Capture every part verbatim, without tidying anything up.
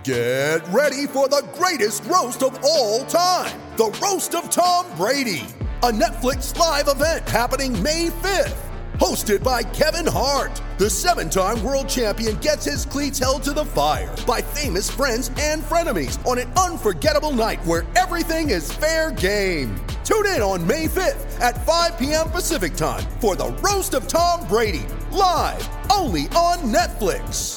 Get ready for the greatest roast of all time, the Roast of Tom Brady, a Netflix live event happening May fifth. Hosted by Kevin Hart, the seven-time world champion gets his cleats held to the fire by famous friends and frenemies on an unforgettable night where everything is fair game. Tune in on May fifth at five p.m. Pacific time for the Roast of Tom Brady, live only on Netflix.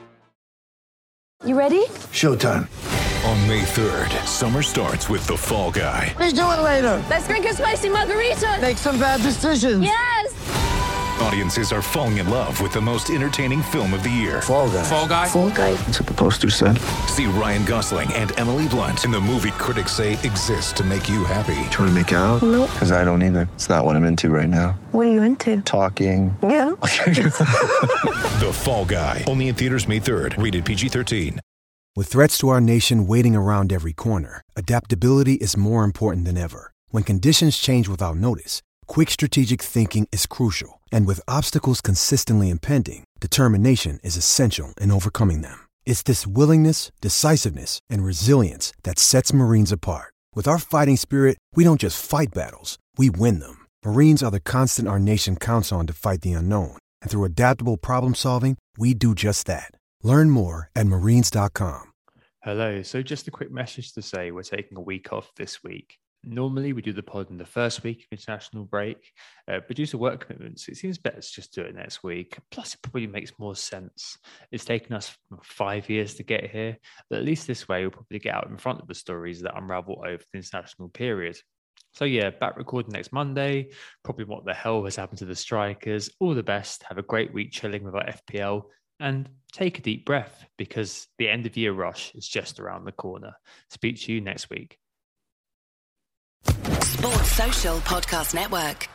You ready? Showtime. On May third, summer starts with The Fall Guy. Let's do it later. Let's drink a spicy margarita. Make some bad decisions. Yes! Audiences are falling in love with the most entertaining film of the year. Fall Guy. Fall Guy. Fall Guy. That's what the poster said. See Ryan Gosling and Emily Blunt in the movie critics say exists to make you happy. Trying to make it out? Nope. Because I don't either. It's not what I'm into right now. What are you into? Talking. Yeah. The Fall Guy. Only in theaters May third. Rated P G thirteen. With threats to our nation waiting around every corner, adaptability is more important than ever. When conditions change without notice, quick strategic thinking is crucial. And with obstacles consistently impending, determination is essential in overcoming them. It's this willingness, decisiveness, and resilience that sets Marines apart. With our fighting spirit, we don't just fight battles, we win them. Marines are the constant our nation counts on to fight the unknown. And through adaptable problem solving, we do just that. Learn more at marines dot com. Hello. So just a quick message to say we're taking a week off this week. Normally we do the pod in the first week of international break, uh, but due to work commitments, it seems better to just do it next week. Plus, it probably makes more sense. It's taken us five years to get here, but at least this way we'll probably get out in front of the stories that unravel over the international period. So yeah, back recording next Monday, probably what the hell has happened to the strikers. All the best. Have a great week chilling with our F P L. And take a deep breath because the end of year rush is just around the corner. Speak to you next week. Sports Social Podcast Network.